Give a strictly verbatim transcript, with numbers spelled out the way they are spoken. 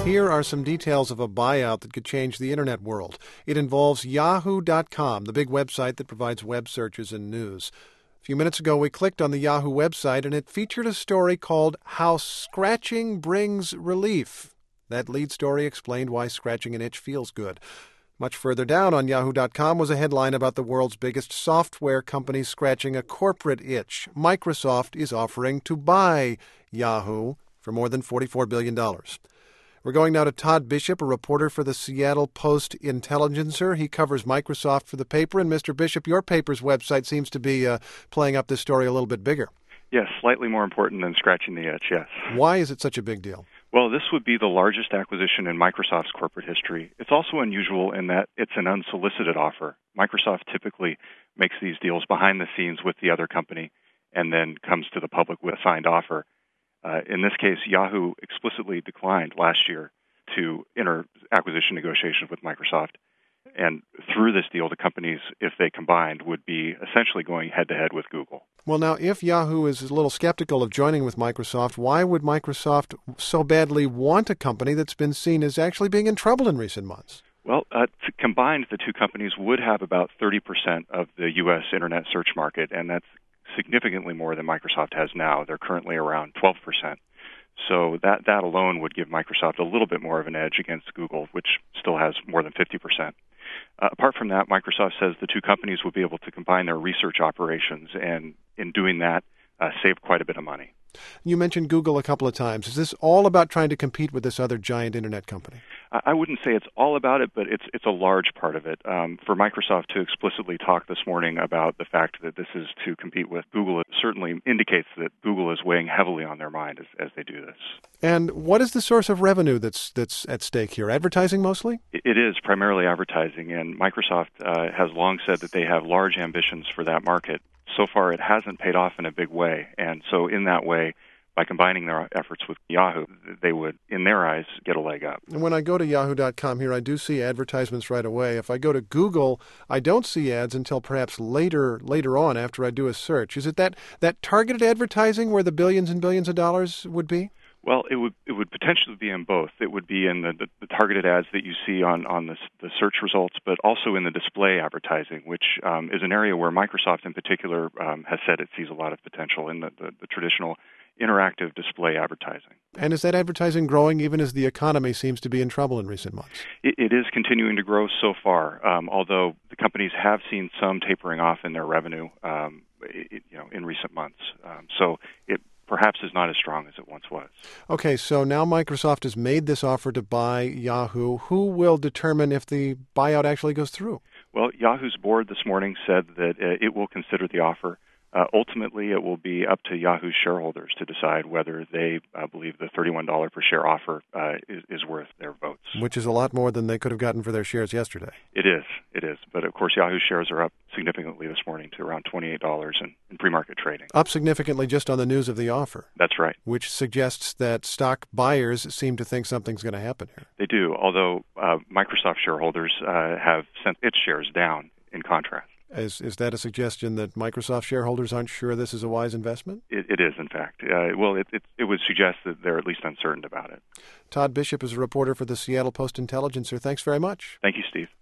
Here are some details of a buyout that could change the internet world. It involves Yahoo dot com, the big website that provides web searches and news. A few minutes ago, we clicked on the Yahoo website, and it featured a story called How Scratching Brings Relief. That lead story explained why scratching an itch feels good. Much further down on Yahoo dot com was a headline about the world's biggest software company scratching a corporate itch. Microsoft is offering to buy Yahoo for more than forty-four billion dollars. We're going now to Todd Bishop, a reporter for the Seattle Post-Intelligencer. He covers Microsoft for the paper. And Mister Bishop, your paper's website seems to be uh, playing up this story a little bit bigger. Yes, slightly more important than scratching the itch, yes. Why is it such a big deal? Well, this would be the largest acquisition in Microsoft's corporate history. It's also unusual in that it's an unsolicited offer. Microsoft typically makes these deals behind the scenes with the other company and then comes to the public with a signed offer. Uh, in this case, Yahoo explicitly declined last year to enter acquisition negotiations with Microsoft. And through this deal, the companies, if they combined, would be essentially going head-to-head with Google. Well, now, if Yahoo is a little skeptical of joining with Microsoft, why would Microsoft so badly want a company that's been seen as actually being in trouble in recent months? Well, uh, combined, the two companies would have about thirty percent of the U S internet search market, and that's significantly more than Microsoft has now. They're currently around twelve percent. So that, that alone would give Microsoft a little bit more of an edge against Google, which still has more than fifty percent. Uh, apart from that, Microsoft says the two companies will be able to combine their research operations and, in doing that, uh, save quite a bit of money. You mentioned Google a couple of times. Is this all about trying to compete with this other giant internet company? I wouldn't say it's all about it, but it's it's a large part of it. Um, for Microsoft to explicitly talk this morning about the fact that this is to compete with Google, it certainly indicates that Google is weighing heavily on their mind as, as they do this. And what is the source of revenue that's that's at stake here? Advertising mostly? It is primarily advertising, and Microsoft uh, has long said that they have large ambitions for that market. So far, it hasn't paid off in a big way, and so in that way, by combining their efforts with Yahoo, they would, in their eyes, get a leg up. And when I go to Yahoo dot com here, I do see advertisements right away. If I go to Google, I don't see ads until perhaps later later on after I do a search. Is it that, that targeted advertising where the billions and billions of dollars would be? Well, it would it would potentially be in both. It would be in the, the, the targeted ads that you see on, on the, the search results, but also in the display advertising, which um, is an area where Microsoft in particular um, has said it sees a lot of potential in the, the, the traditional interactive display advertising. And is that advertising growing even as the economy seems to be in trouble in recent months? It, it is continuing to grow so far, um, although the companies have seen some tapering off in their revenue um, it, you know, in recent months. Um, so it perhaps is not as strong as it once was. Okay, so now Microsoft has made this offer to buy Yahoo. Who will determine if the buyout actually goes through? Well, Yahoo's board this morning said that uh, it will consider the offer. Uh, ultimately, it will be up to Yahoo's shareholders to decide whether they uh, believe the thirty-one dollars per share offer uh, is, is worth their votes. Which is a lot more than they could have gotten for their shares yesterday. It is. It is. But, of course, Yahoo's shares are up significantly this morning to around twenty-eight dollars in, in pre-market trading. Up significantly just on the news of the offer. That's right. Which suggests that stock buyers seem to think something's going to happen here. They do, although uh, Microsoft shareholders uh, have sent its shares down in contrast. Is is that a suggestion that Microsoft shareholders aren't sure this is a wise investment? It, it is, in fact. Uh, well, it, it, it would suggest that they're at least uncertain about it. Todd Bishop is a reporter for the Seattle Post-Intelligencer. Thanks very much. Thank you, Steve.